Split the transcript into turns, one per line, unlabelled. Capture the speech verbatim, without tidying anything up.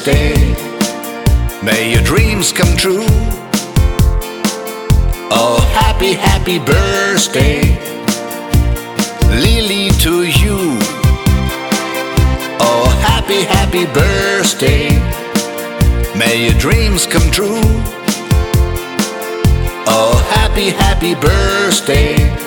birthday. May your dreams come true. Oh, happy, happy birthday, Lily, to you. Oh, happy, happy birthday. May your dreams come true. Oh, happy, happy birthday.